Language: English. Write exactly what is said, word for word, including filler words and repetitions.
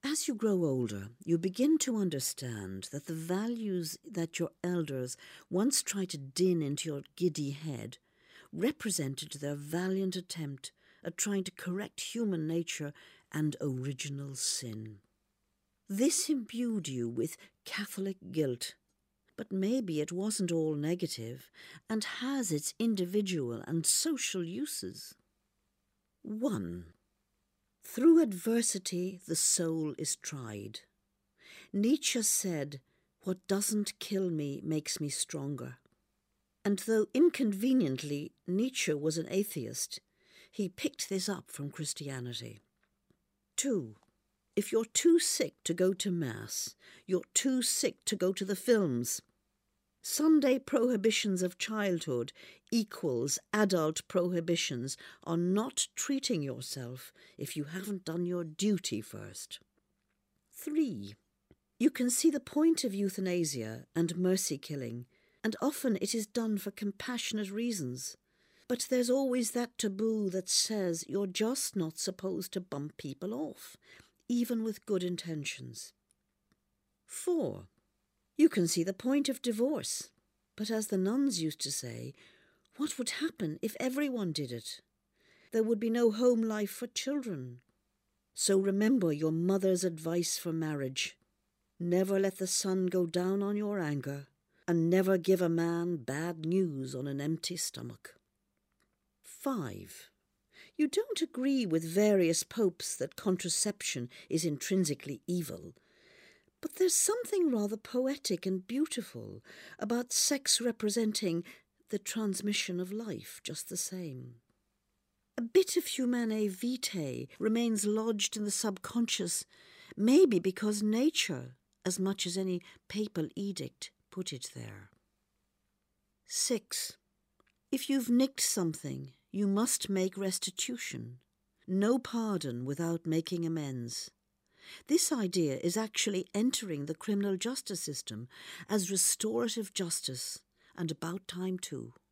As you grow older, you begin to understand that the values that your elders once tried to din into your giddy head represented their valiant attempt at trying to correct human nature and original sin. This imbued you with Catholic guilt, but maybe it wasn't all negative and has its individual and social uses. One. Through adversity the soul is tried. Nietzsche said, "What doesn't kill me makes me stronger." And though inconveniently Nietzsche was an atheist, he picked this up from Christianity. Two. If you're too sick to go to Mass, you're too sick to go to the films. Sunday prohibitions of childhood equals adult prohibitions on not treating yourself if you haven't done your duty first. Three. You can see the point of euthanasia and mercy killing, and often it is done for compassionate reasons. But there's always that taboo that says you're just not supposed to bump people off, even with good intentions. Four. You can see the point of divorce, but as the nuns used to say, what would happen if everyone did it? There would be no home life for children. So remember your mother's advice for marriage. Never let the sun go down on your anger, and never give a man bad news on an empty stomach. Five. You don't agree with various popes that contraception is intrinsically evil, but there's something rather poetic and beautiful about sex representing the transmission of life just the same. A bit of humanae vitae remains lodged in the subconscious, maybe because nature, as much as any papal edict, put it there. Six. If you've nicked something, you must make restitution. No pardon without making amends. This idea is actually entering the criminal justice system as restorative justice, and about time too.